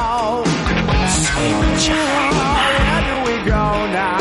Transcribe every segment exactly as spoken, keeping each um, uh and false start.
now? Sweet child, where do we go now?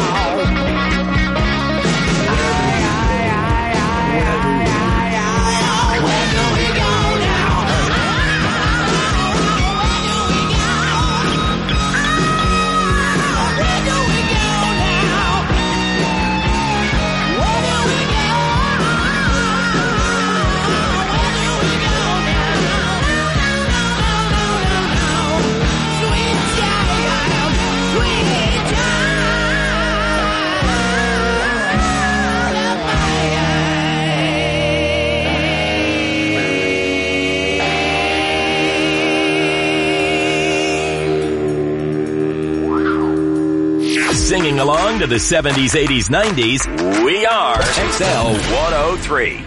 Singing along to the seventies, eighties, nineties, we are X L one oh three.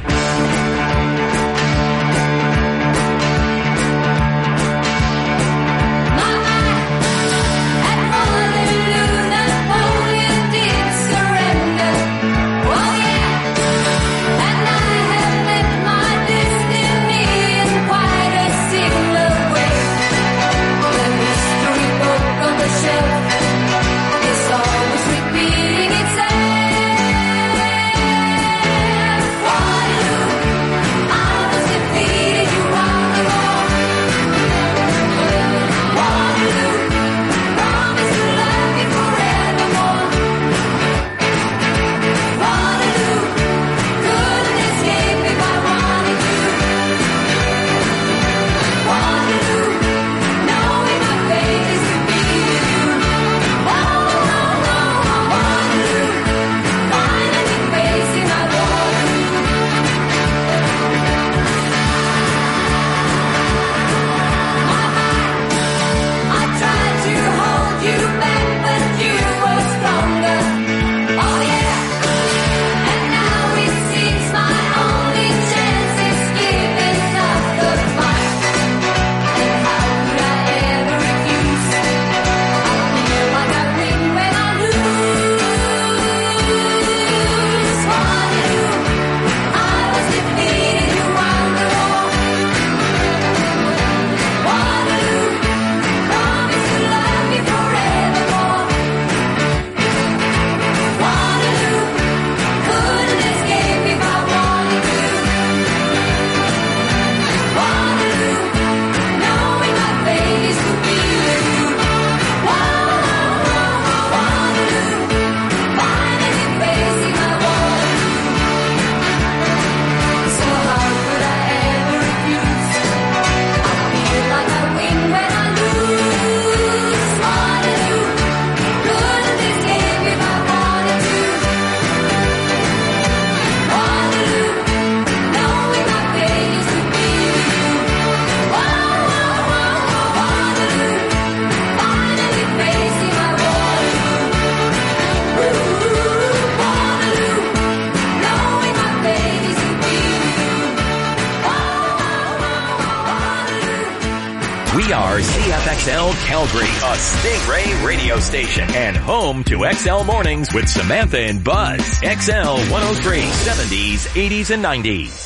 We are C F X L Calgary, a Stingray radio station, and home to X L Mornings with Samantha and Buzz. X L one oh three, seventies, eighties, and nineties.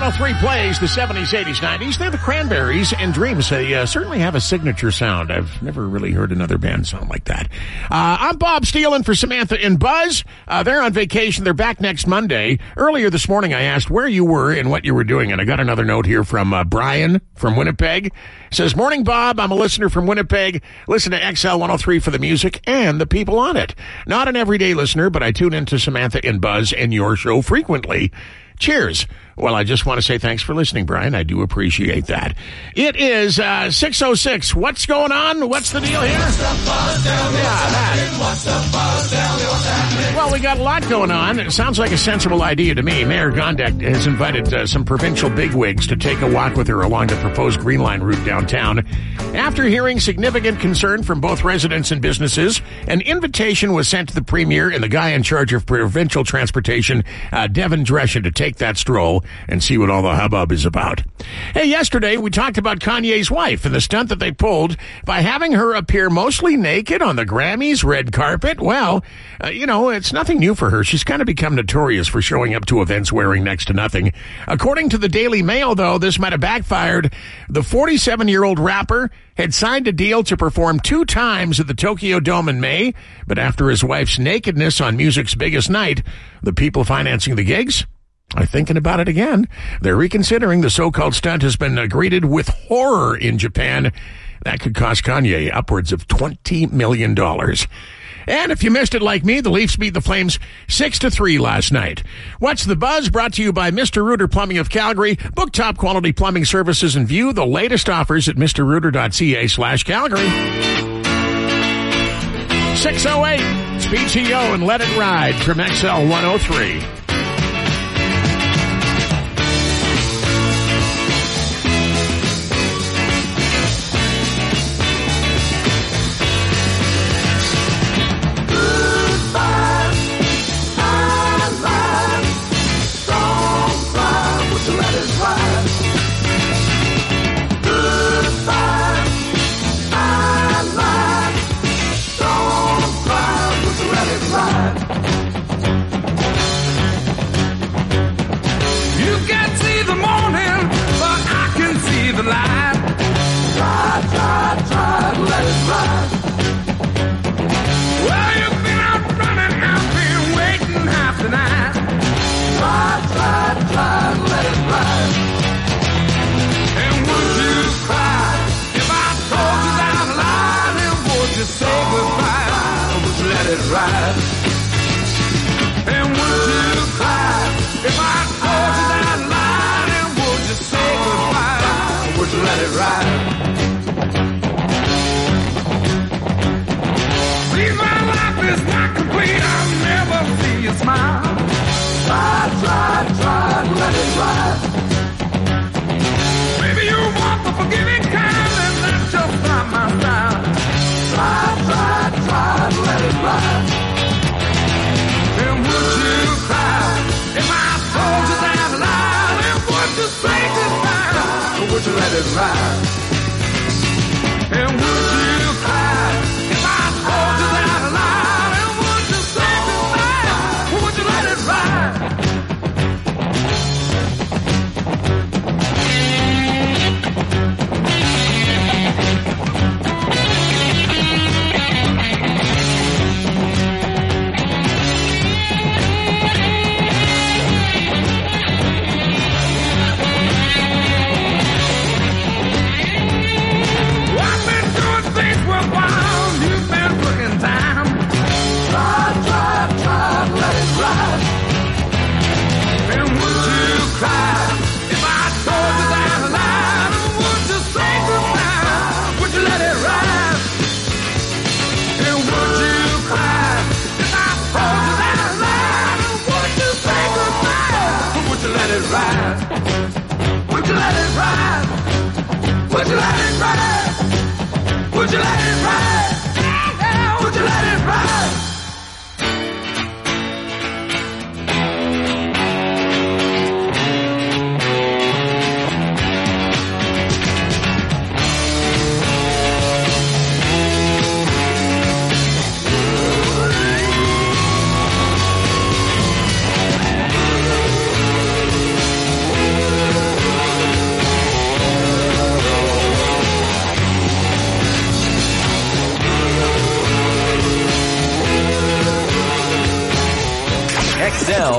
one oh three plays the seventies, eighties, nineties. They're the Cranberries and Dreams. They uh, certainly have a signature sound. I've never really heard another band sound like that. Uh, I'm Bob Steele in for Samantha and Buzz. Uh, they're on vacation. They're back next Monday. Earlier this morning, I asked where you were and what you were doing, and I got another note here from uh, Brian from Winnipeg. It says, "Morning, Bob. I'm a listener from Winnipeg. Listen to X L one oh three for the music and the people on it. Not an everyday listener, but I tune into Samantha and Buzz and your show frequently. Cheers." Well, I just want to say thanks for listening, Brian. I do appreciate that. It is uh, six oh six. What's going on? What's the deal here? What's the buzz down? Yeah, that. What's the buzz down? What's happening? Well, we got a lot going on. It sounds like a sensible idea to me. Mayor Gondek has invited uh, some provincial bigwigs to take a walk with her along the proposed Green Line route downtown. After hearing significant concern from both residents and businesses, an invitation was sent to the Premier and the guy in charge of provincial transportation, uh, Devin Dreschen, to take that stroll and see what all the hubbub is about. Hey, yesterday we talked about Kanye's wife and the stunt that they pulled by having her appear mostly naked on the Grammys red carpet. Well, uh, you know, it's nothing new for her. She's kind of become notorious for showing up to events wearing next to nothing. According to the Daily Mail, though, this might have backfired. The forty-seven-year-old rapper had signed a deal to perform two times at the Tokyo Dome in May, but after his wife's nakedness on music's biggest night, the people financing the gigs are thinking about it again. They're reconsidering. The so-called stunt has been uh, greeted with horror in Japan. That could cost Kanye upwards of twenty million dollars. And if you missed it like me, the Leafs beat the Flames six to three last night. What's the Buzz? Brought to you by Mister Rooter Plumbing of Calgary. Book top quality plumbing services and view the latest offers at mrrooter.ca slash Calgary. six oh eight. It's P T O and Let It Ride from X L one oh three.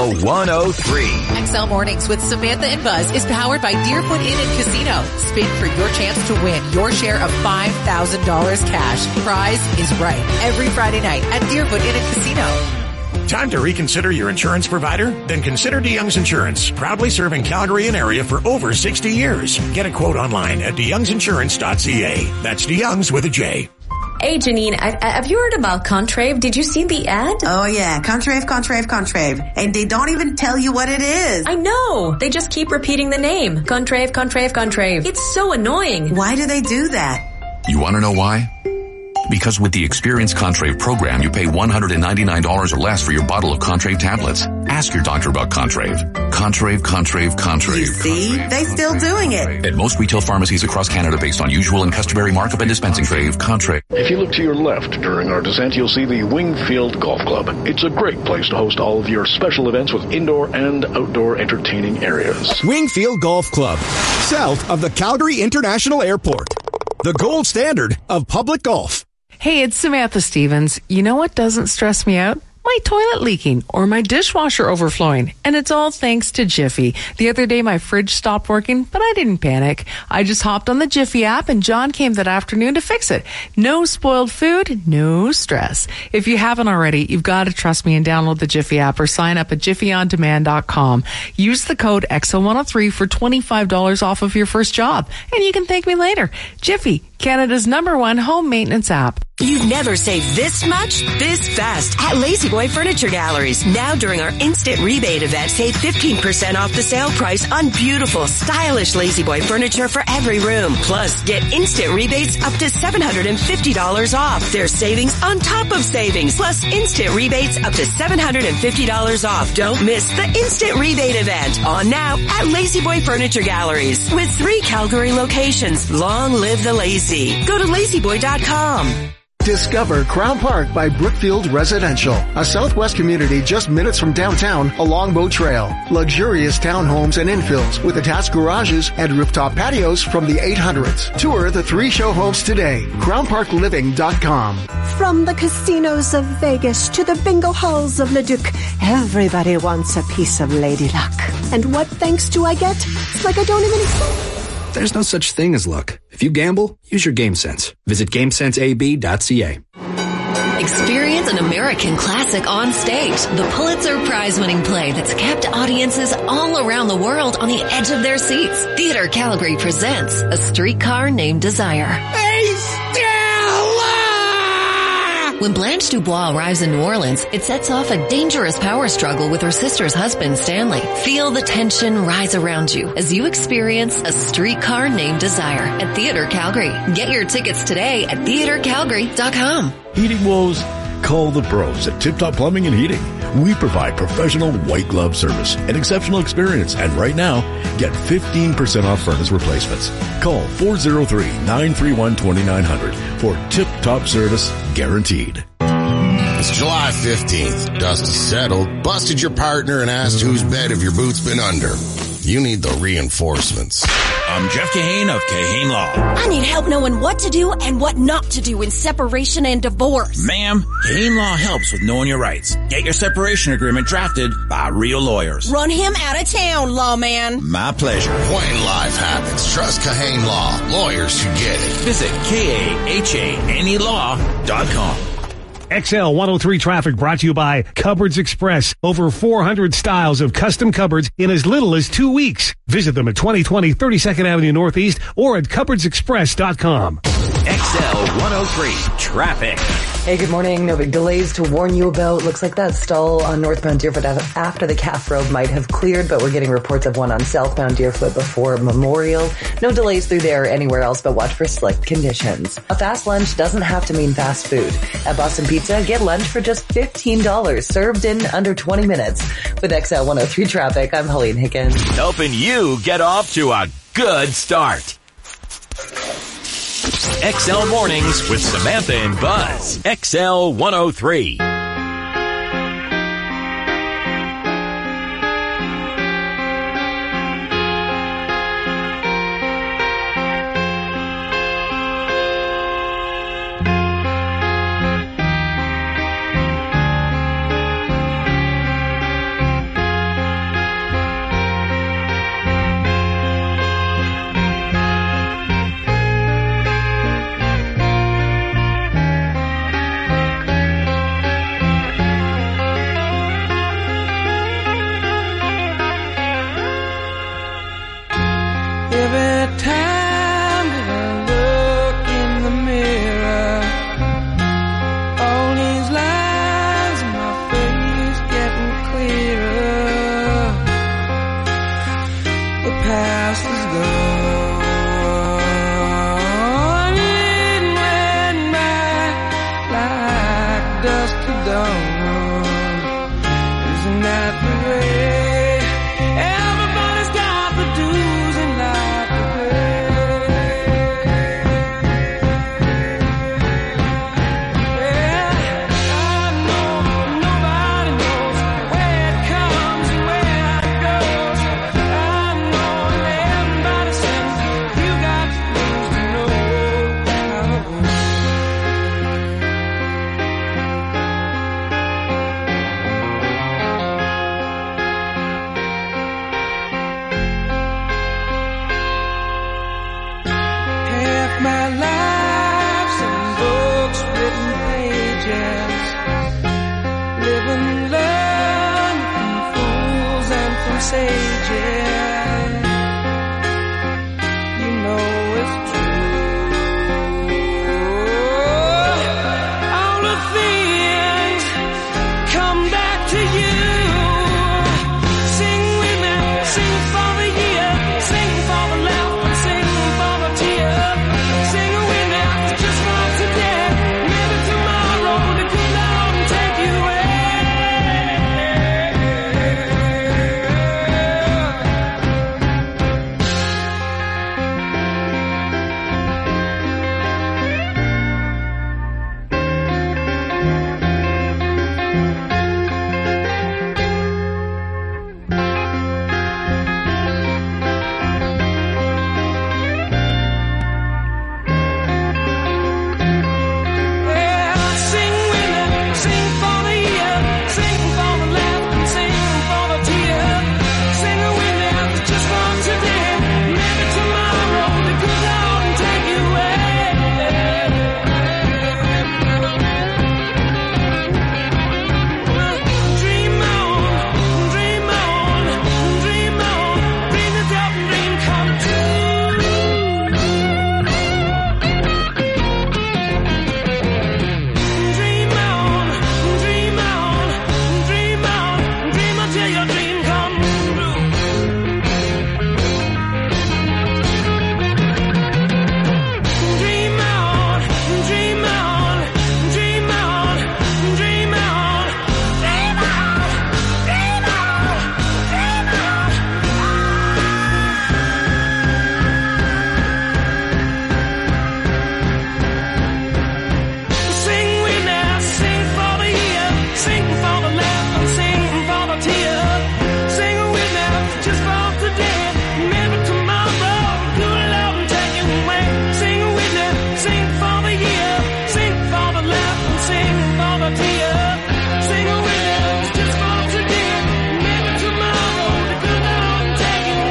L one oh three. X L Mornings with Samantha and Buzz is powered by Deerfoot Inn and Casino. Spin for your chance to win your share of five thousand dollars cash. Prize is right every Friday night at Deerfoot Inn and Casino. Time to reconsider your insurance provider? Then consider DeYoung's Insurance, proudly serving Calgary and area for over sixty years. Get a quote online at de youngs insurance dot c a. That's DeYoung's with a J. Hey, Janine, I, I, have you heard about Contrave? Did you see the ad? Oh, yeah. Contrave, Contrave, Contrave. And they don't even tell you what it is. I know. They just keep repeating the name. Contrave, Contrave, Contrave. It's so annoying. Why do they do that? You want to know why? Because with the Experience Contrave program, you pay one hundred ninety-nine dollars or less for your bottle of Contrave tablets. Ask your doctor about Contrave. Contrave, Contrave, Contrave. You see? Contrave, they still Contrave, doing Contrave. it. At most retail pharmacies across Canada based on usual and customary markup and dispensing Contrave, Contrave. If you look to your left during our descent, you'll see the Wingfield Golf Club. It's a great place to host all of your special events with indoor and outdoor entertaining areas. Wingfield Golf Club, south of the Calgary International Airport. The gold standard of public golf. Hey, it's Samantha Stevens. You know what doesn't stress me out? My toilet leaking or my dishwasher overflowing. And it's all thanks to Jiffy. The other day my fridge stopped working, but I didn't panic. I just hopped on the Jiffy app and John came that afternoon to fix it. No spoiled food, no stress. If you haven't already, you've got to trust me and download the Jiffy app or sign up at jiffy on demand dot com. Use the code X L one oh three for twenty-five dollars off of your first job. And you can thank me later. Jiffy, Canada's number one home maintenance app. You've never saved this much, this fast at Lazy Boy Furniture Galleries. Now during our instant rebate event, save fifteen percent off the sale price on beautiful, stylish Lazy Boy furniture for every room. Plus, get instant rebates up to seven hundred fifty dollars off. There's savings on top of savings, plus instant rebates up to seven hundred fifty dollars off. Don't miss the instant rebate event on now at Lazy Boy Furniture Galleries. With three Calgary locations, long live the lazy. Go to lazy boy dot com. Discover Crown Park by Brookfield Residential, a Southwest community just minutes from downtown along Boat Trail. Luxurious townhomes and infills with attached garages and rooftop patios from the eight hundreds. Tour the three show homes today. crown park living dot com. From the casinos of Vegas to the bingo halls of Leduc, everybody wants a piece of Lady Luck. And what thanks do I get? It's like I don't even exist. There's no such thing as luck. If you gamble, use your game sense. Visit game sense a b dot c a. Experience an American classic on stage. The Pulitzer Prize-winning play that's kept audiences all around the world on the edge of their seats. Theater Calgary presents A Streetcar Named Desire. Hey, Stella! When Blanche Dubois arrives in New Orleans, it sets off a dangerous power struggle with her sister's husband, Stanley. Feel the tension rise around you as you experience A Streetcar Named Desire at Theater Calgary. Get your tickets today at theater calgary dot com. Heating woes? Call the pros at Tip Top Plumbing and Heating. We provide professional white glove service and exceptional experience. And right now, get fifteen percent off furnace replacements. Call four oh three, nine three one, two nine zero zero for Tip Top service guaranteed. It's July fifteenth. Dust is settled. Busted your partner and asked whose bed have your boots been under. You need the reinforcements. I'm Jeff Kahane of Kahane Law. I need help knowing what to do and what not to do in separation and divorce. Ma'am, Kahane Law helps with knowing your rights. Get your separation agreement drafted by real lawyers. Run him out of town, lawman. My pleasure. When life happens, trust Kahane Law. Lawyers who get it. Visit K A H A N E law dot com. X L one oh three traffic brought to you by Cupboards Express. Over four hundred styles of custom cupboards in as little as two weeks. Visit them at twenty twenty thirty-second Avenue Northeast or at cupboards express dot com. X L one oh three traffic. Hey, good morning. No big delays to warn you about. Looks like that stall on northbound Deerfoot after the Calf Road might have cleared, but we're getting reports of one on southbound Deerfoot before Memorial. No delays through there anywhere else, but watch for slick conditions. A fast lunch doesn't have to mean fast food. At Boston Pizza, get lunch for just fifteen dollars, served in under twenty minutes. With X L one oh three traffic, I'm Helene Higgins. Helping you get off to a good start. X L Mornings with Samantha and Buzz. X L one oh three. Every time that I look in the mirror, all these lines in my face getting clearer. The past is gone. It went by like dust to dawn. Isn't that the way? Everybody's got the dues in life to pay. Well, I know nobody knows where it comes and where it goes. I know that everybody says you got things to know how it goes. Half my life's in books, written pages, living, learn from fools and from sages. You know it's true. All the things come back to you. Sing with me, sing for the year, sing for the laugh and sing for the tear. Sing with me just for today, maybe tomorrow the good Lord will take you away. Well, sing with me, sing for the year, sing for the laugh and sing for the tear. Sing with me just for today, maybe tomorrow the good Lord will take you away. Dream on, dream on, dream on, dream yourself a dream come true. Dream on, dream on, dream on, dream until your dream come true. Dream on, dream on, dream on, dream on, dream on, dream on, dream on. Sing with me, sing for the year, sing for the laugh and sing for the tear. Sing with me just for today, maybe tomorrow good Lord will take you away. Sing with me, sing for the year, sing for the laugh and sing for the tear. Sing with me just for today, maybe tomorrow the good Lord will take you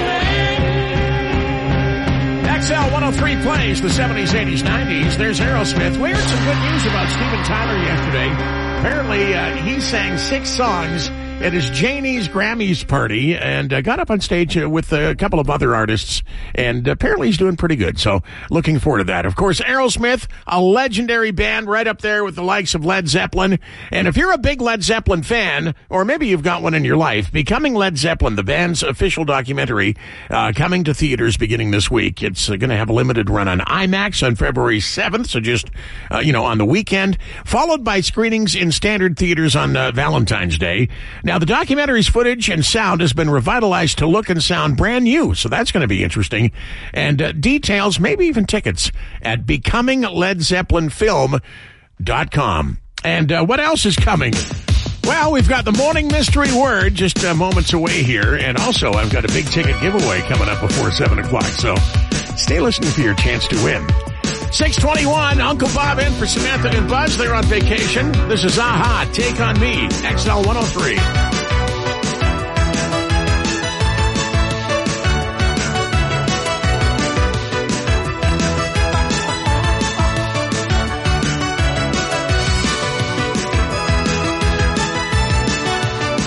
away. X L one oh three plays the seventies, eighties, nineties. There's Aerosmith. We heard some good news about Steven Tyler yesterday. Apparently, uh, he sang six songs at his Janie's Grammys party and uh, got up on stage uh, with a couple of other artists, and apparently he's doing pretty good. So looking forward to that. Of course, Aerosmith, a legendary band right up there with the likes of Led Zeppelin. And if you're a big Led Zeppelin fan, or maybe you've got one in your life, Becoming Led Zeppelin, the band's official documentary, uh, coming to theaters beginning this week. It's uh, going to have a limited run on IMAX on February seventh, so just, uh, you know, on the weekend, followed by screenings in standard theaters on uh, Valentine's Day. Now, the documentary's footage and sound has been revitalized to look and sound brand new, so that's going to be interesting. And uh, details, maybe even tickets, at becoming led zeppelin film dot com. And uh, what else is coming? Well, we've got the morning mystery word just uh, moments away here, and also I've got a big ticket giveaway coming up before seven o'clock, so stay listening for your chance to win. six twenty-one, Uncle Bob in for Samantha and Buzz. They're on vacation. This is Aha, Take On Me, X L one oh three.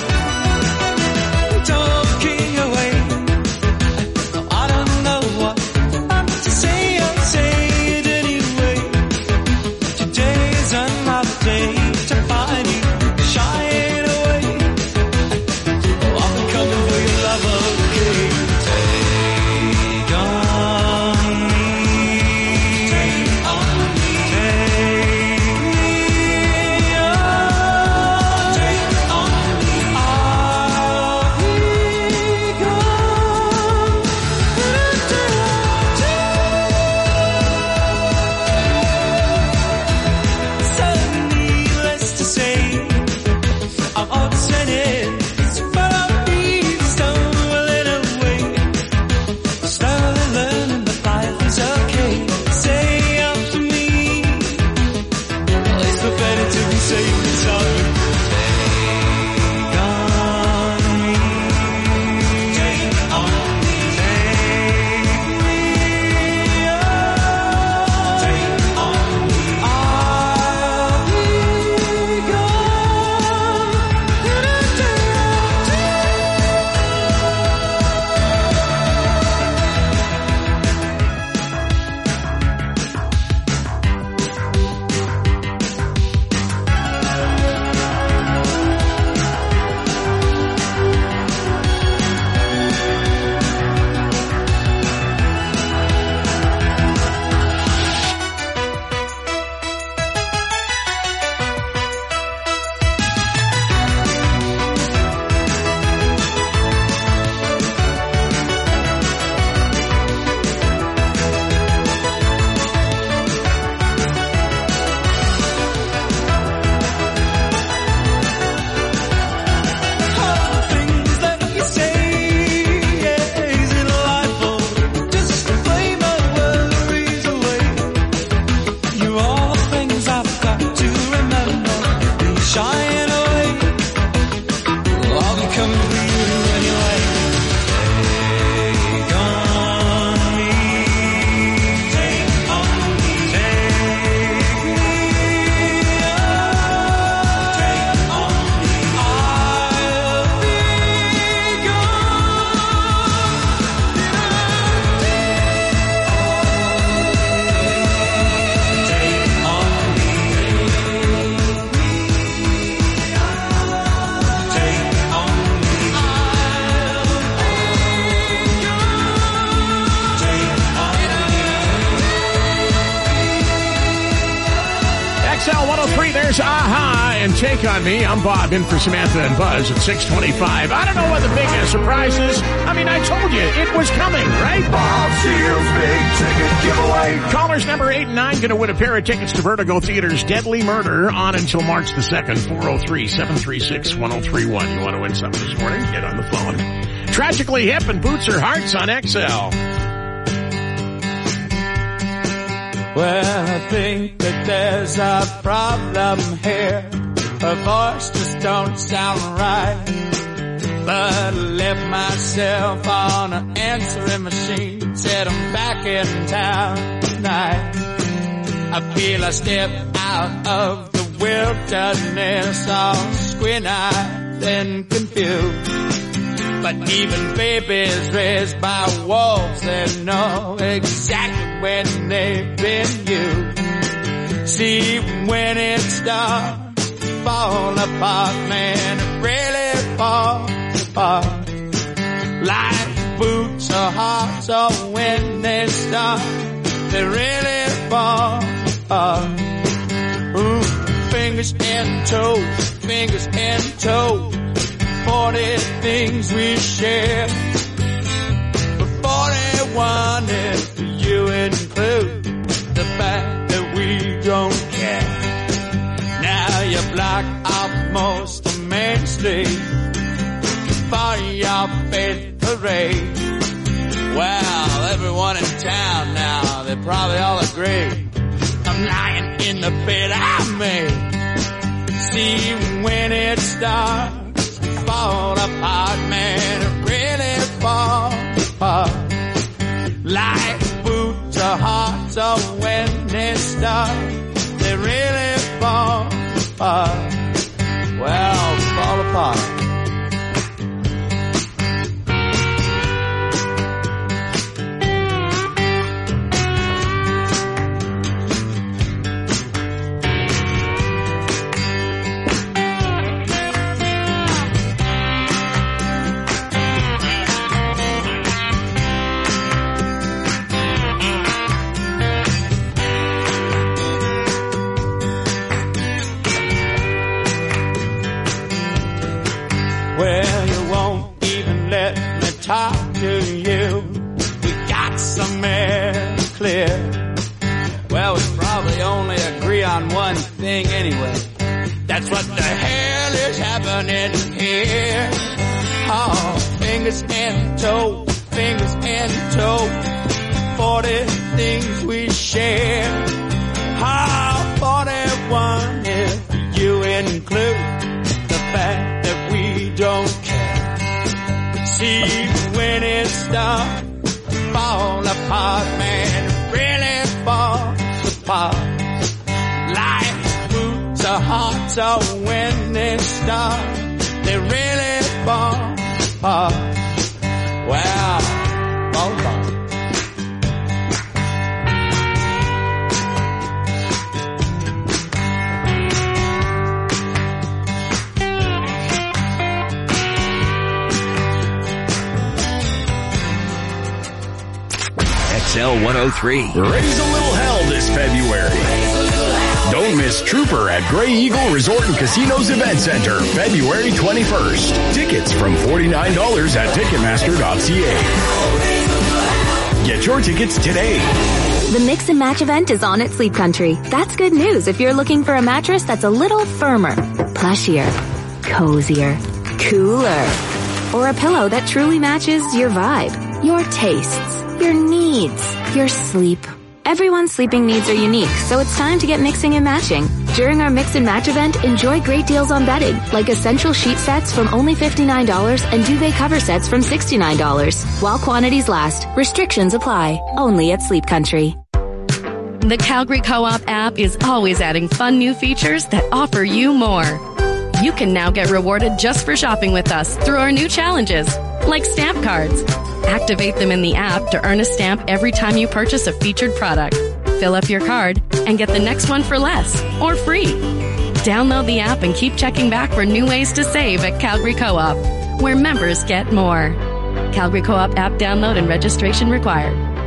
Talking away, I don't know what oh three, there's Aha and Take On Me. I'm Bob, in for Samantha and Buzz at six twenty-five. I don't know what the big uh, surprise is. I mean, I told you, it was coming, right? Bob Steele's Big Ticket Giveaway. Callers number eight and nine going to win a pair of tickets to Vertigo Theater's Deadly Murder on until March the second. four oh three, seven three six, one oh three one. You want to win something this morning? Get on the phone. Tragically Hip and Boots Or Hearts on X L. Well, I think that there's a problem here. Her voice just don't sound right. But I left myself on an answering machine. Said I'm back in town tonight. I feel I step out of the wilderness, all squint-eyed and confused. But even babies raised by wolves, they know exactly when they've been used. See, when it starts to fall apart, man, it really falls apart. Like boots or hearts, or when they start, they really fall apart. Ooh, fingers and toes, fingers and toes. Forty things we share, but forty-one if you include the fact that we don't care. Now you block off most of Main Street for your faith parade. Well, everyone in town now, they probably all agree I'm lying in the bed I made. See, when it starts fall apart, man, it really falls apart. Like boots or hearts, or when they start, they really fall apart. Well, fall apart. Well, you won't even let me talk to you. We got some air to clear. Well, we probably only agree on one thing anyway. That's what the hell is happening here. Oh, fingers and toes, fingers and toes. Forty things we share. Oh, forty-one if you include the fact that we don't care. See, when it starts to fall apart, man, it really falls apart. Like boots or hearts, or when they start, they really fall apart. Well, fall apart. X L one oh three. Raise a little hell this February. Don't miss Trooper at Grey Eagle Resort and Casinos Event Center, February twenty-first. Tickets from forty-nine dollars at Ticketmaster dot c a. Get your tickets today. The Mix and Match event is on at Sleep Country. That's good news if you're looking for a mattress that's a little firmer, plushier, cozier, cooler, or a pillow that truly matches your vibe, your tastes, your needs, your sleep. Everyone's sleeping needs are unique, so it's time to get mixing and matching. During our Mix and Match event, enjoy great deals on bedding, like essential sheet sets from only fifty-nine dollars and duvet cover sets from sixty-nine dollars. While quantities last, restrictions apply. Only at Sleep Country. The Calgary Co-op app is always adding fun new features that offer you more. You can now get rewarded just for shopping with us through our new challenges, like stamp cards. Activate them in the app to earn a stamp every time you purchase a featured product. Fill up your card and get the next one for less or free. Download the app and keep checking back for new ways to save at Calgary Co-op, where members get more. Calgary Co-op app download and registration required.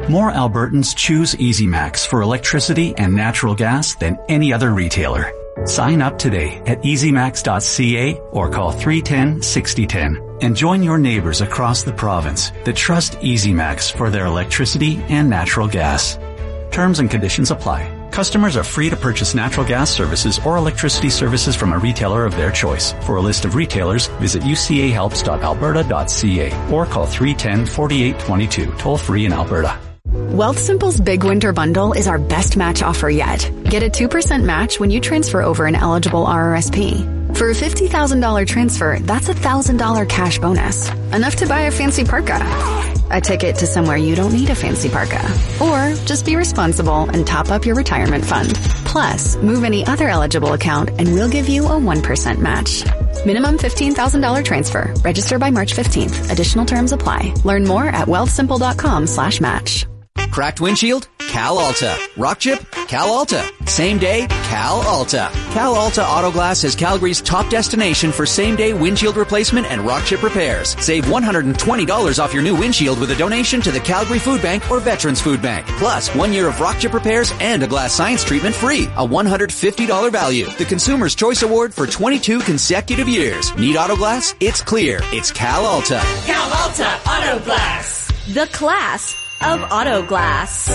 More Albertans choose Easy Max for electricity and natural gas than any other retailer. Sign up today at easy max dot c a or call three one zero, six zero one zero and join your neighbors across the province that trust Easy Max for their electricity and natural gas. Terms and conditions apply. Customers are free to purchase natural gas services or electricity services from a retailer of their choice. For a list of retailers, visit u c a helps dot alberta dot c a or call three one zero, four eight two two, toll free in Alberta. Wealthsimple's Big Winter Bundle is our best match offer yet. Get a two percent match when you transfer over an eligible R R S P. For a fifty thousand dollars transfer, that's a one thousand dollars cash bonus. Enough to buy a fancy parka. A ticket to somewhere you don't need a fancy parka. Or just be responsible and top up your retirement fund. Plus, move any other eligible account and we'll give you a one percent match. Minimum fifteen thousand dollars transfer. Register by March fifteenth. Additional terms apply. Learn more at wealthsimple.com slash match. Cracked windshield? Cal Alta. Rock chip? Cal Alta. Same day? Cal Alta. Cal Alta Auto Glass is Calgary's top destination for same-day windshield replacement and rock chip repairs. Save one hundred twenty dollars off your new windshield with a donation to the Calgary Food Bank or Veterans Food Bank. Plus, one year of rock chip repairs and a glass science treatment free. A one hundred fifty dollars value. The Consumer's Choice Award for twenty-two consecutive years. Need auto glass? It's clear. It's Cal Alta. Cal Alta Auto Glass. The class of auto glass.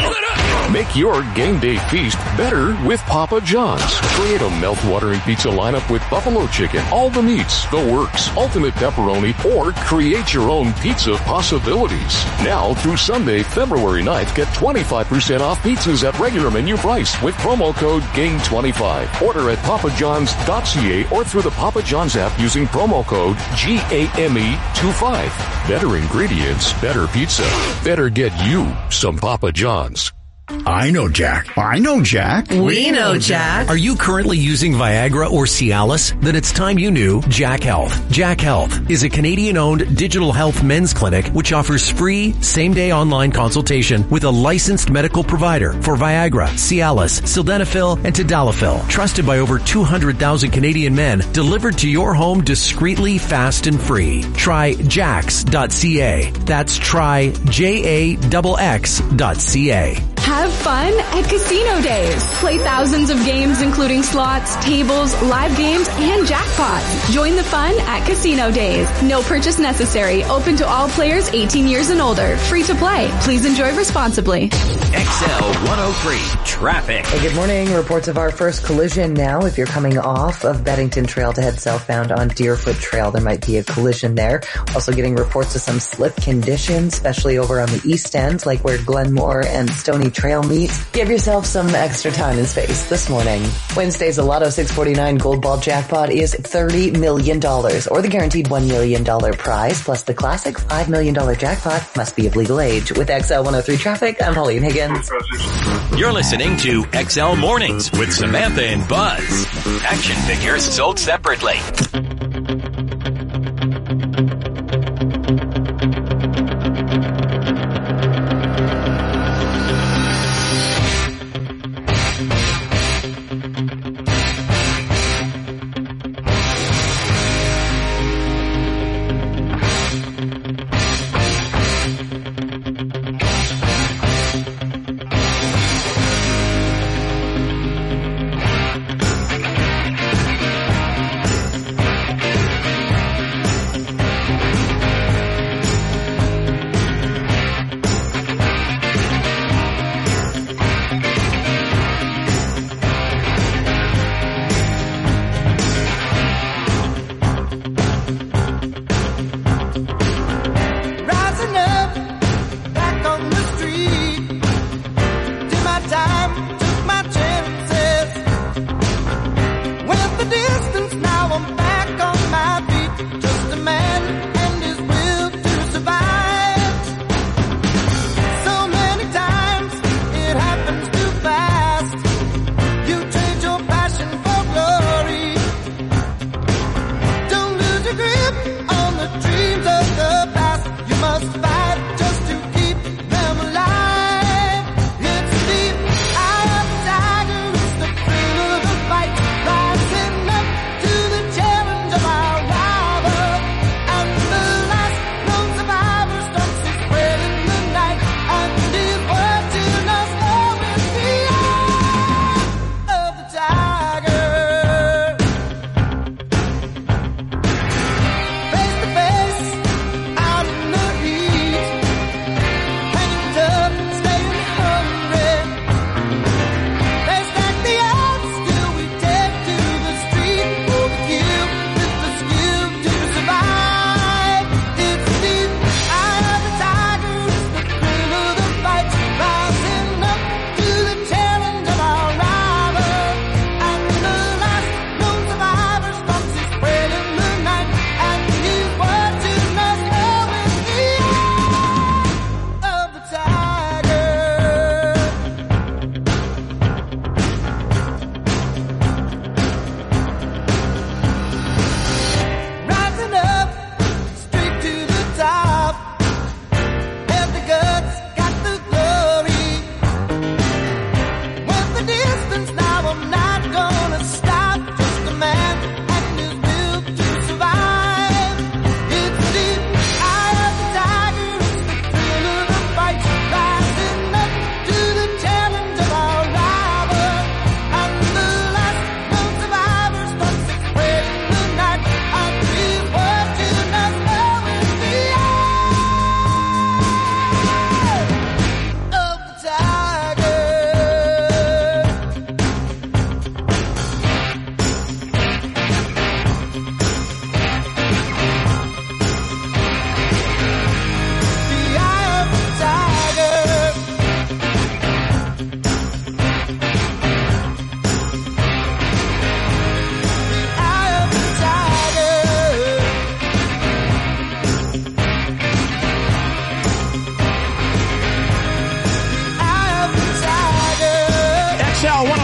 Make your game day feast better with Papa John's. Create a mouth-watering pizza lineup with buffalo chicken, all the meats, the works, ultimate pepperoni, or create your own pizza possibilities. Now through Sunday, February ninth, get twenty-five percent off pizzas at regular menu price with promo code G A M E twenty-five. Order at papa johns dot c a or through the Papa John's app using promo code G A M E twenty-five. Better ingredients, better pizza. Better get you some Papa John's. I know Jack. I know Jack. We know Jack. Are you currently using Viagra or Cialis? Then it's time you knew Jack Health. Jack Health is a Canadian-owned digital health men's clinic which offers free same-day online consultation with a licensed medical provider for Viagra, Cialis, Sildenafil, and Tadalafil. Trusted by over two hundred thousand Canadian men, delivered to your home discreetly, fast, and free. Try jax dot c a. That's try J A X X dot C A. Have fun at Casino Days. Play thousands of games including slots, tables, live games, and jackpots. Join the fun at Casino Days. No purchase necessary. Open to all players eighteen years and older. Free to play. Please enjoy responsibly. X L one oh three Traffic. Hey, good morning. Reports of our first collision now. If you're coming off of Beddington Trail to head southbound on Deerfoot Trail, there might be a collision there. Also getting reports of some slip conditions, especially over on the east end, like where Glenmore and Stony Trail meet. Give yourself some extra time and space this morning. Wednesday's Lotto six forty-nine Gold Ball jackpot is thirty million dollars, or the guaranteed one million dollars prize, plus the classic five million dollars jackpot. Must be of legal age. With X L one oh three Traffic, I'm Pauline Higgins. You're listening to X L Mornings with Samantha and Buzz. Action figures sold separately. Dreams of the past, you must fight just to keep them alive.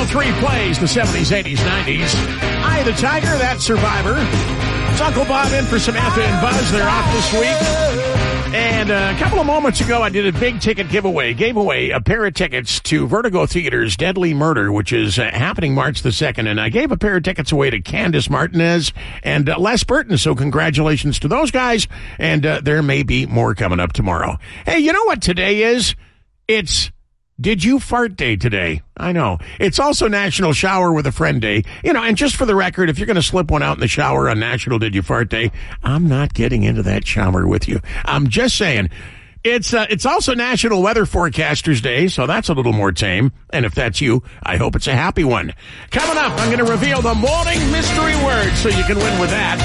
three plays the seventies, eighties, nineties. Eye of the Tiger, that's Survivor. It's Uncle Bob in for Samantha and Buzz. They're off this week. And uh, a couple of moments ago, I did a big ticket giveaway. Gave away a pair of tickets to Vertigo Theater's Deadly Murder, which is uh, happening March the second. And I gave a pair of tickets away to Candace Martinez and uh, Les Burton. So congratulations to those guys. And uh, there may be more coming up tomorrow. Hey, you know what today is? It's Did You Fart Day today. I know. It's also National Shower with a Friend Day. You know, and just for the record, if you're going to slip one out in the shower on National Did You Fart Day, I'm not getting into that shower with you. I'm just saying. It's uh, it's also National Weather Forecasters Day, so that's a little more tame. And if that's you, I hope it's a happy one. Coming up, I'm going to reveal the morning mystery word so you can win with that.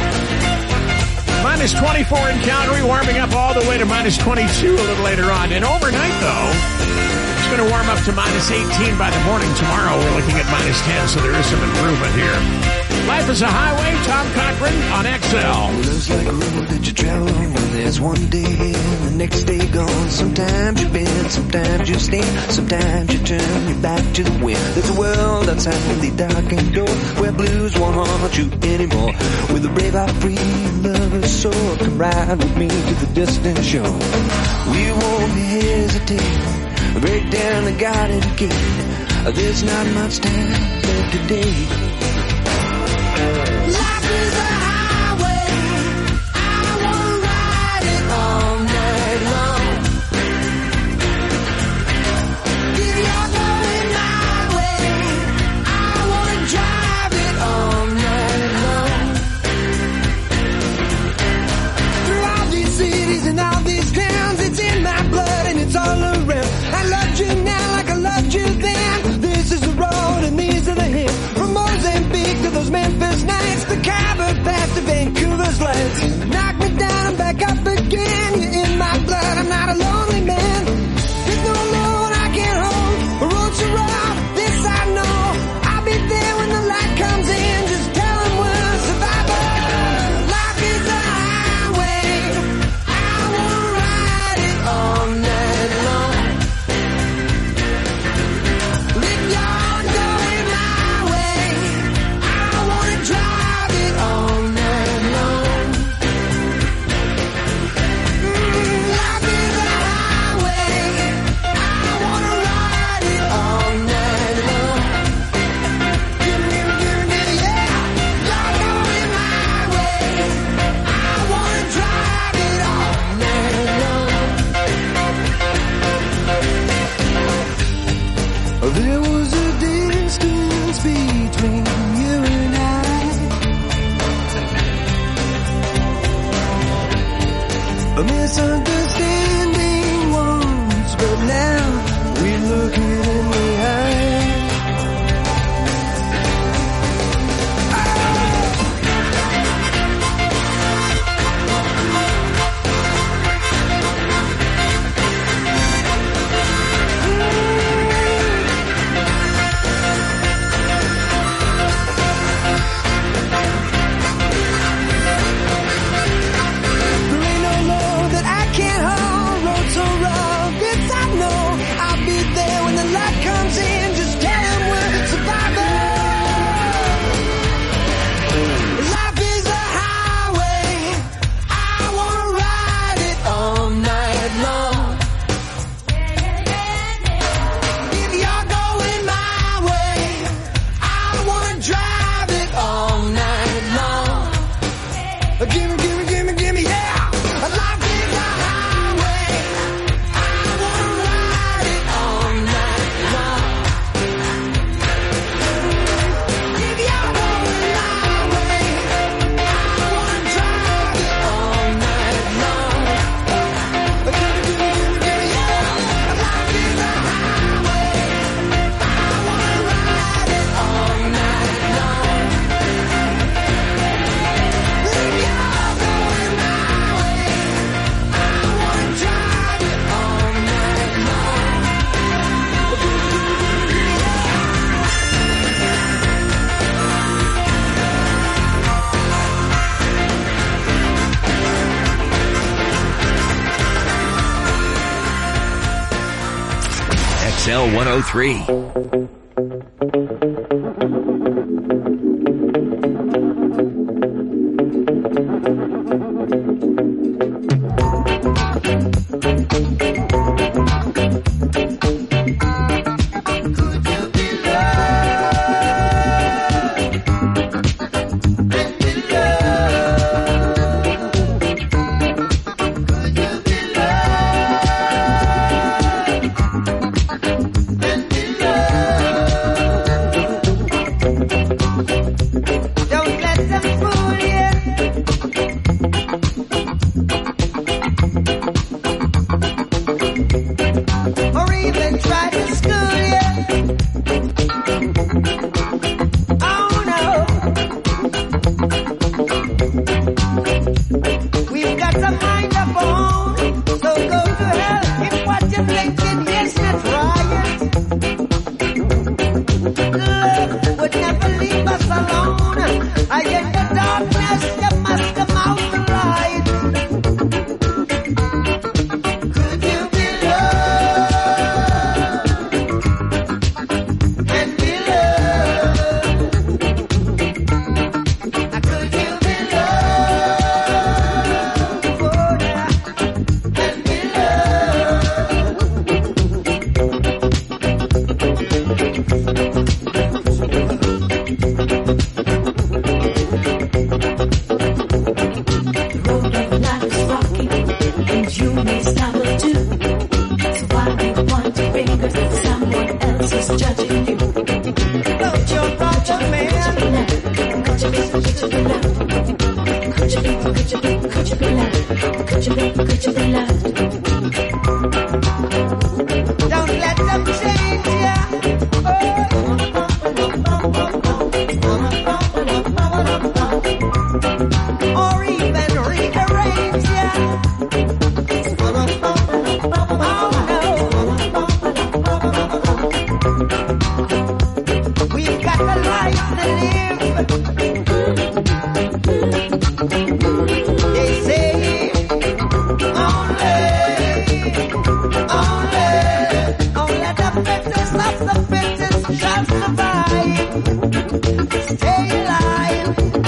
Minus twenty-four in Calgary, warming up all the way to minus twenty-two a little later on. And overnight, though, it's going to warm up to minus eighteen by the morning tomorrow. We're looking at minus ten, so there is some improvement here. Life is a Highway, Tom Cochran on X L. Looks like a road that you travel on. There's one day and the next day gone. Sometimes you bend, sometimes you stand, sometimes you turn your back to the wind. There's a world outside the darkened door where blues won't haunt you anymore. With a brave heart free and lover's soul, come ride with me to the distant shore. We won't be hesitating, break down the garden gate. There's not much time left today. Life is a highway, I wanna ride it all night long. If you're going my way, I wanna drive it all night long. Through all these cities and all these towns, it's in my blood and it's all around. I loved you now like I loved you then. This is the road and these are the hills. From Mozambique to those Memphis nights, the Khyber Pass to Vancouver's lights. Knock me down and back up again. You're in my blood, I'm not a lonely man. There's no load I can't hold. The road's so rough, this I know. I'll be there when the light comes in. Just tell them we're survivors. Life is a highway, I wanna ride it all night long. If you're going my way, I wanna drive it all night long. Mm, life is a highway, I wanna ride it all night long. Give me, give me, give me, give me, yeah. You're going my way, I wanna drive it all night long. There was a distance between you and I, a misunderstanding once, but now we look it in the eye. There ain't no load that I can't hold. Road so rough, this I know. I'll be there when the light comes in. Just tell them we're survivors. Life is a highway, I wanna ride it all night long. If you're going my way, I wanna drive it all night long. Gimme, gimme, gimme, gimme, yeah. Life is a highway, I wanna ride it all night long. If you're going my way, I wanna drive it all night long. Gimme, gimme, gimme, gimme, yeah. Life is a highway, I wanna ride it all night long. If you're going my way, I wanna drive it all night long. X L one oh three. Isn't that right? Love would never leave us alone. I in the darkness, you must come out the light. Could you be loved and be loved? Could you be loved and be don't let them change ya. Or even rearrange ya. We've got the life to live. They say only, only, only the fittest of the fittest shall survive. Stay alive.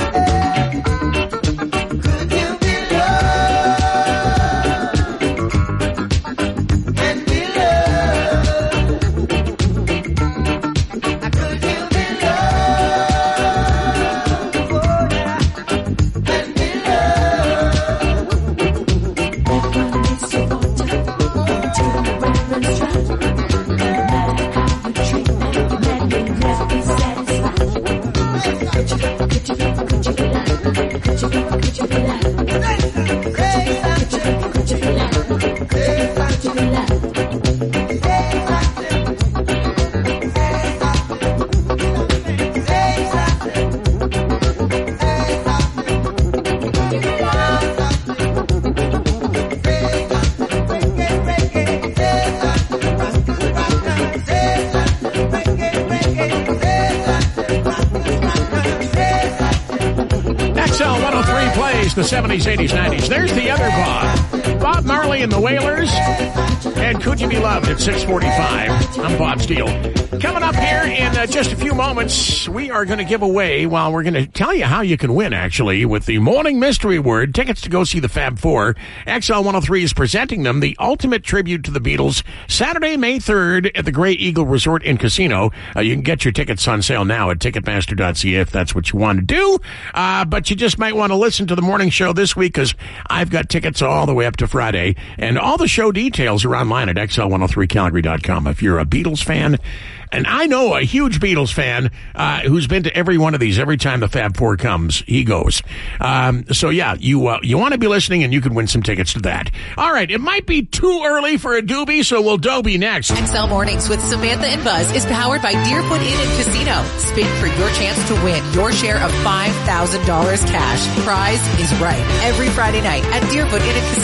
Could you be loved and be loved? Could you be loved and be X L one oh three plays the seventies, eighties, nineties. There's the other Bob. Bob Marley and the Wailers. And Could You Be Loved at six forty-five. I'm Bob Steele. Coming up here in uh, just a few moments, we are going to give away, well, we're going to tell you how you can win, actually, with the Morning Mystery Word, tickets to go see the Fab Four. X L one oh three is presenting them, the ultimate tribute to the Beatles, Saturday, May third at the Grey Eagle Resort and Casino. Uh, you can get your tickets on sale now at ticketmaster dot c a if that's what you want to do. Uh, but you just might want to listen to the morning show this week because I've got tickets all the way up to Friday. And all the show details are online at X L one oh three Calgary dot com. If you're a Beatles fan, and I know a huge Beatles fan uh, who's been to every one of these. Every time the Fab Four comes, he goes. Um, so, yeah, you uh, you want to be listening, and you can win some tickets to that. All right, it might be too early for a doobie, so we'll Dobie next. X L Mornings with Samantha and Buzz is powered by Deerfoot Inn and Casino. Spin for your chance to win your share of five thousand dollars cash. Prize is right every Friday night at Deerfoot Inn and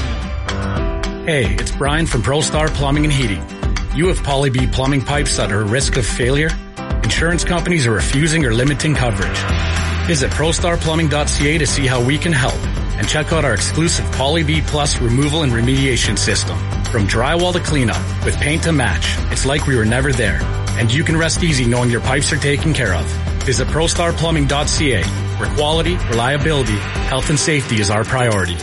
Casino. Hey, it's Brian from ProStar Plumbing and Heating. You have Poly B plumbing pipes that are at risk of failure? Insurance companies are refusing or limiting coverage. Visit pro star plumbing dot c a to see how we can help and check out our exclusive Poly B Plus removal and remediation system. From drywall to cleanup, with paint to match, it's like we were never there. And you can rest easy knowing your pipes are taken care of. Visit pro star plumbing dot c a, where quality, reliability, health and safety is our priority.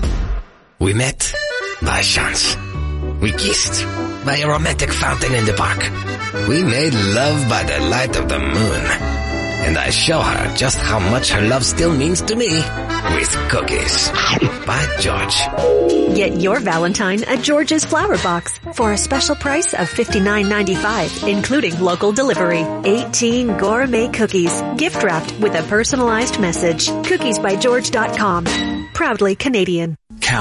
We met by chance. We kissed by a romantic fountain in the park. We made love by the light of the moon. And I show her just how much her love still means to me with cookies. By George. Get your Valentine at George's Flower Box for a special price of fifty-nine ninety-five, including local delivery. eighteen gourmet cookies, gift wrapped with a personalized message. cookies by george dot com. Proudly Canadian. Callum.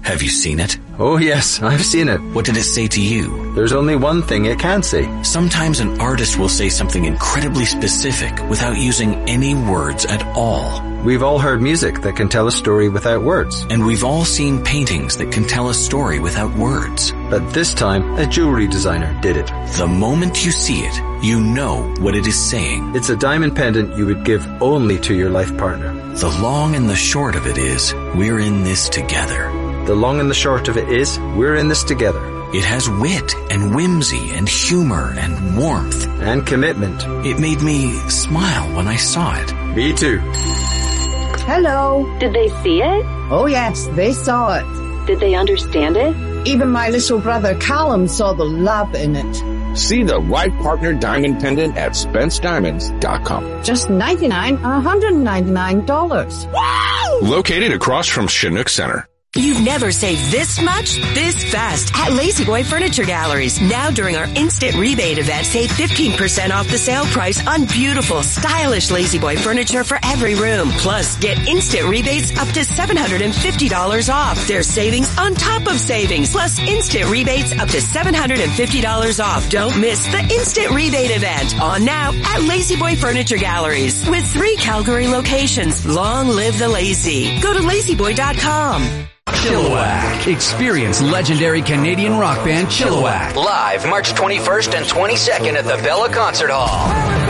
Have you seen it? Oh yes, I've seen it. What did it say to you? There's only one thing it can say. Sometimes an artist will say something incredibly specific without using any words at all. We've all heard music that can tell a story without words. And we've all seen paintings that can tell a story without words. But this time, a jewelry designer did it. The moment you see it, you know what it is saying. It's a diamond pendant you would give only to your life partner. The long and the short of it is, we're in this together. The long and the short of it is, we're in this together. It has wit and whimsy and humor and warmth. And commitment. It made me smile when I saw it. Me too. Hello. Did they see it? Oh yes, they saw it. Did they understand it? Even my little brother Callum saw the love in it. See the right partner diamond pendant at spence diamonds dot com. Just ninety-nine dollars, one hundred ninety-nine dollars. Wow! Located across from Chinook Center. You've never saved this much, this fast at Lazy Boy Furniture Galleries. Now during our instant rebate event, save fifteen percent off the sale price on beautiful, stylish Lazy Boy furniture for every room. Plus, get instant rebates up to seven hundred fifty dollars off. There's savings on top of savings, plus instant rebates up to seven hundred fifty dollars off. Don't miss the instant rebate event on now at Lazy Boy Furniture Galleries. With three Calgary locations, long live the lazy. Go to lazy boy dot com. Chilliwack. Experience legendary Canadian rock band Chilliwack. Live March twenty-first and twenty-second at the Bella Concert Hall.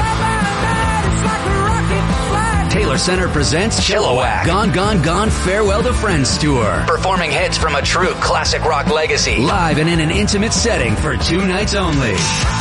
Taylor Center presents Chilliwack. Gone, Gone, Gone, Farewell to Friends Tour. Performing hits from a true classic rock legacy. Live and in an intimate setting for two nights only.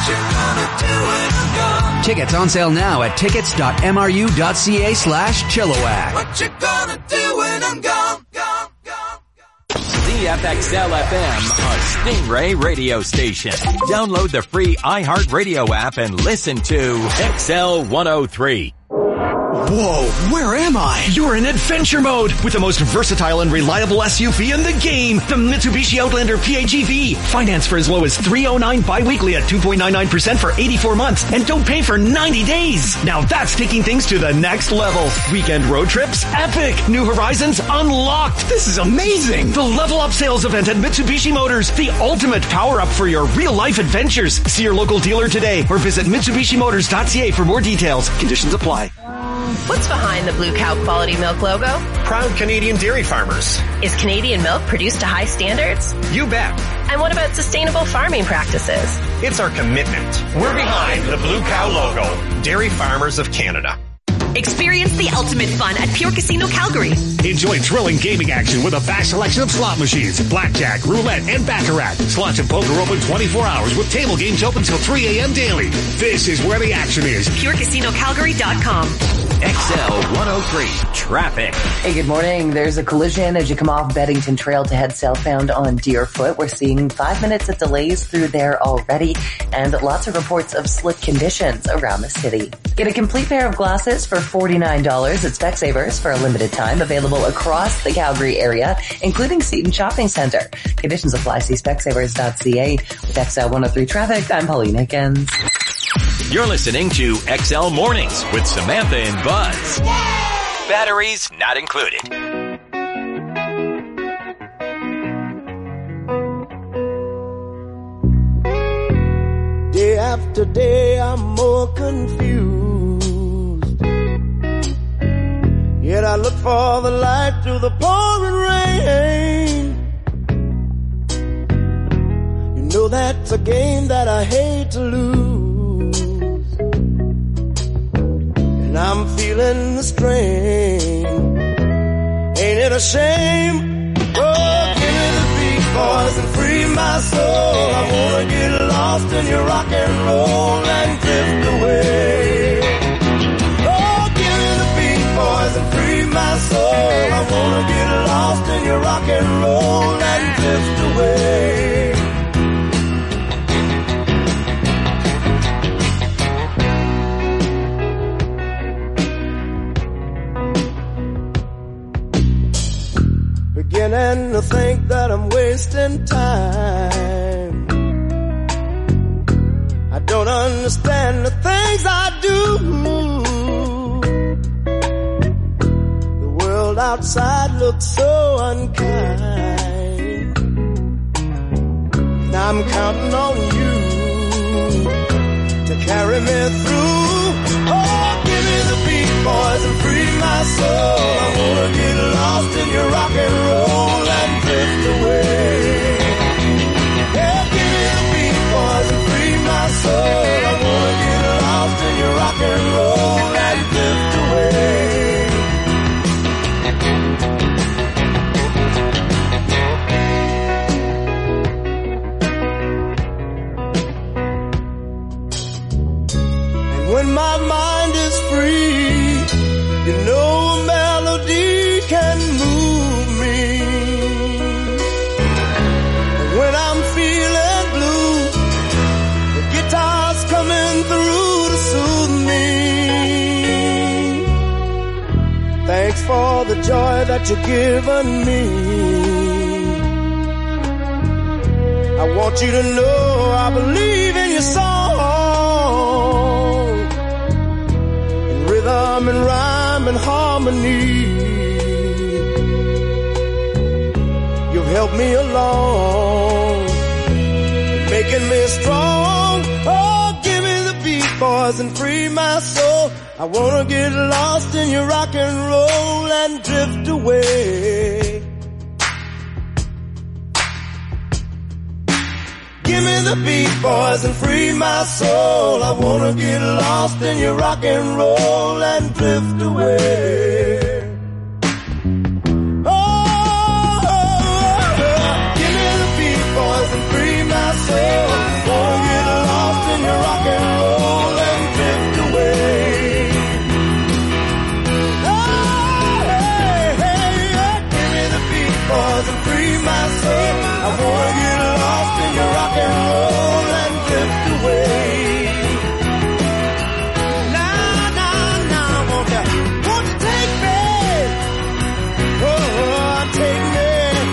Tickets on sale now at tickets dot m r u dot c a slash Chilliwack. What you gonna do when I'm gone, gone, gone? Z F X L F M, a Stingray radio station. Download the free iHeartRadio app and listen to X L one oh three. Whoa, where am I? You're in adventure mode with the most versatile and reliable S U V in the game, the Mitsubishi Outlander P H E V. Finance for as low as three oh nine bi-weekly at two point nine nine percent for eighty-four months and don't pay for ninety days. Now that's taking things to the next level. Weekend road trips, epic. New horizons unlocked. This is amazing. The Level Up sales event at Mitsubishi Motors, the ultimate power up for your real life adventures. See your local dealer today or visit mitsubishi motors dot c a for more details. Conditions apply. What's behind the Blue Cow Quality Milk logo? Proud Canadian dairy farmers. Is Canadian milk produced to high standards? You bet. And what about sustainable farming practices? It's our commitment. We're behind the Blue Cow logo. Dairy Farmers of Canada. Experience the ultimate fun at Pure Casino Calgary. Enjoy thrilling gaming action with a vast selection of slot machines, blackjack, roulette, and baccarat. Slots and poker open twenty-four hours with table games open till three a.m. daily. This is where the action is. pure casino calgary dot com. X L one oh three traffic. Hey, good morning. There's a collision as you come off Beddington Trail to head southbound on Deerfoot. We're seeing five minutes of delays through there already and lots of reports of slick conditions around the city. Get a complete pair of glasses for forty-nine dollars at Specsavers for a limited time, available across the Calgary area, including Seton Shopping Center. Conditions apply. See specsavers dot c a. With X L one oh three traffic, I'm Pauline Hickens. You're listening to X L Mornings with Samantha and Buzz. Yay! Batteries not included. Day after day I'm more confused. Yet I look for the light through the pouring rain. You know that's a game that I hate to lose. And I'm feeling the strain. Ain't it a shame? Oh, give me the beat, boys, and free my soul. I wanna get lost in your rock and roll and drift away. Oh, give me the beat, boys, and free my soul. I wanna get lost in your rock and roll and drift away. Beginning to think that I'm wasting time. I don't understand the things I do. The world outside looks so unkind. I'm counting on you to carry me through. Oh, give me the beat, boys, and free my soul. I wanna get lost in your rock and roll and drift away. Yeah, give me the beat, boys, and free my soul. I wanna get lost in your rock and roll and drift away. When my mind is free, you know a melody can move me. And when I'm feeling blue, the guitar's coming through to soothe me. Thanks for the joy that you've given me. I want you to know I believe in your song. Rhythm and rhyme and harmony, you've helped me along, making me strong. Oh, give me the beat, boys, and free my soul. I wanna get lost in your rock and roll and drift away. Give me the beat, boys, and free my soul. I wanna get lost in your rock and roll and drift away. Oh, oh, oh, give me the beat, boys, and free my soul. Wanna get lost in your rock and roll and drift away. Oh, hey, hey, yeah. Give me the beat, boys, and free my soul. I wanna get lost in your rock and roll and drift away. Now, now, now, won't you, won't you take me? Oh, take me.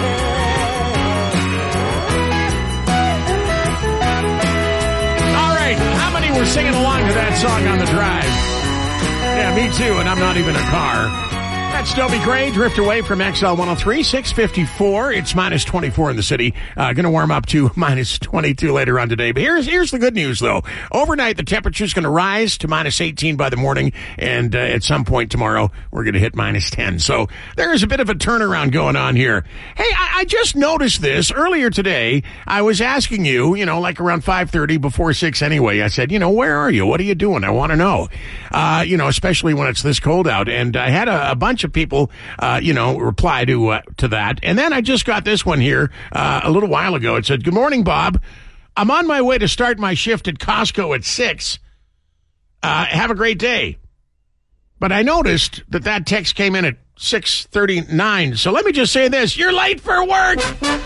All right, how many were singing along to that song on the drive? Yeah, me too, and I'm not even a car. That's Dobie Gray, Drift Away from X L one oh three, six fifty-four. It's minus twenty-four in the city. Uh, going to warm up to minus twenty-two later on today. But here's here's the good news, though. Overnight, the temperature's going to rise to minus eighteen by the morning, and uh, at some point tomorrow, we're going to hit minus ten. So there is a bit of a turnaround going on here. Hey, I, I just noticed this earlier today. I was asking you, you know, like around five thirty, before six anyway. I said, you know, where are you? What are you doing? I want to know. Uh, you know, especially when it's this cold out. And I had a, a bunch of people, uh, you know, reply to uh, to that. And then I just got this one here uh, a little while ago. It said, good morning, Bob. I'm on my way to start my shift at Costco at six. Uh, have a great day. But I noticed that that text came in at six thirty-nine. So let me just say this. You're late for work.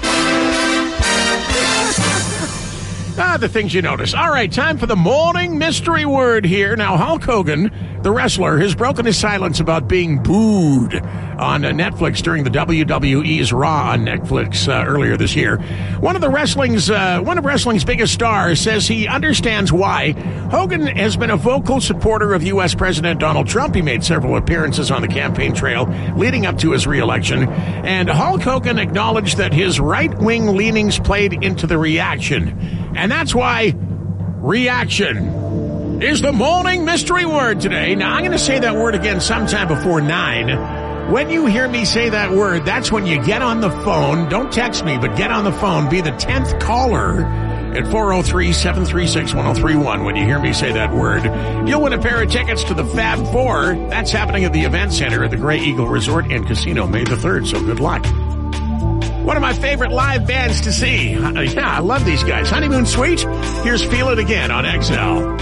Ah, the things you notice. All right, time for the morning mystery word here. Now, Hulk Hogan, the wrestler, has broken his silence about being booed on uh, Netflix during the W W E's Raw on Netflix uh, earlier this year. One of the wrestling's uh, one of wrestling's biggest stars says he understands why. Hogan has been a vocal supporter of U S President Donald Trump. He made several appearances on the campaign trail leading up to his re-election. And Hulk Hogan acknowledged that his right-wing leanings played into the reaction. And that's why reaction is the morning mystery word today. Now, I'm going to say that word again sometime before nine. When you hear me say that word, that's when you get on the phone. Don't text me, but get on the phone. Be the tenth caller at four oh three, seven three six, one oh three one. When you hear me say that word, you'll win a pair of tickets to the Fab Four. That's happening at the Event Center at the Grey Eagle Resort and Casino May the third, so good luck. One of my favorite live bands to see. Uh, yeah, I love these guys. Honeymoon Suite. Here's Feel It Again on X L.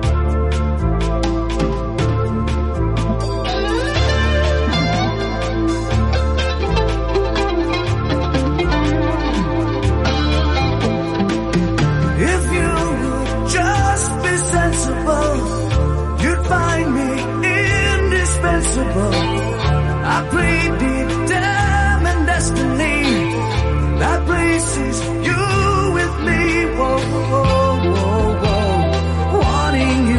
If you would just be sensible, you'd find me indispensable. I played deep damn and destiny. That place is you with me, whoa, whoa, whoa, whoa, wanting you.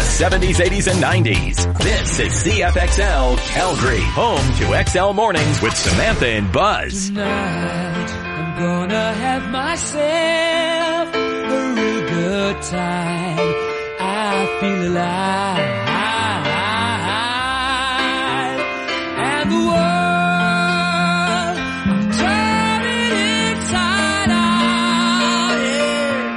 seventies, eighties, and nineties. This is C F X L Calgary, home to X L Mornings with Samantha and Buzz. Tonight, I'm gonna have myself a real good time. I feel alive. And the world